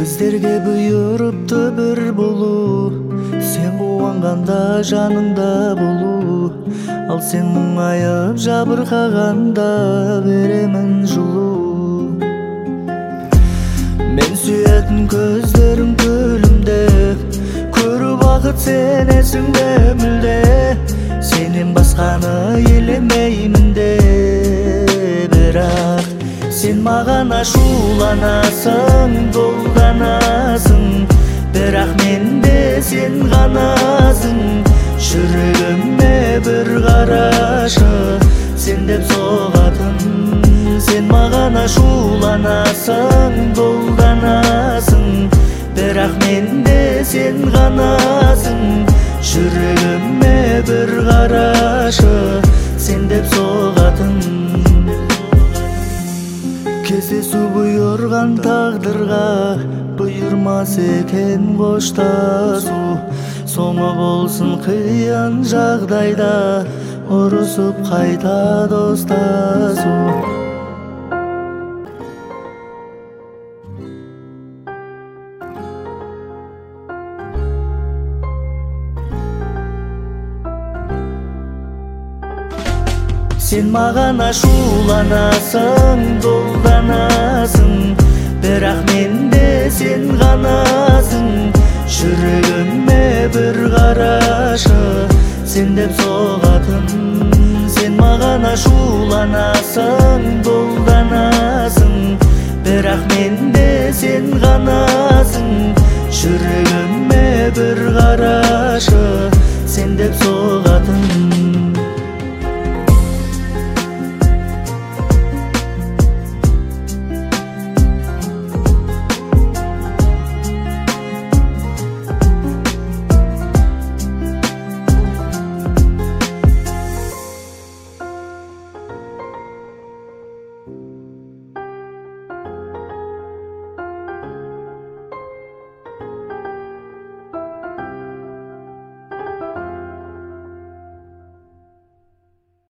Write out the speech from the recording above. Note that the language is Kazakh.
Көздерге бұйырыпты бір болу, сен қуанғанда жаныңда болу. Ал сен мұңайып жабырқағанда беремін жылу. Мен сүйетін көздерің көлімде, көріп бақыт сенесің бе мүлде. Сенен басқаны елемеймін де, бірақ сен маған ашуланасың, долданасың. Бірақ менде сен ғанасың. Жүрегіме бір қарашы, сен деп соғатын. Сен маған ашуланасың, долданасың. Бірақ менде сен ғанасың. Жүрегіме бір қарашы, сен деп соғатын. Кездесу бұйырған тағдырға, бұйырмас екен қоштасу. Соңы болсын қиын жағдайда, ұрысып қайта достасу. Сен маған ашуланасың, долданасың. Бірақ менде сен ғанасың. Жүрегіме бір қарашы, сен деп соғатын. Сен маған ашуланасың, долданасың. Бірақ менде сен ғанасың. Жүрегіме бір қарашы, сен деп соғатын.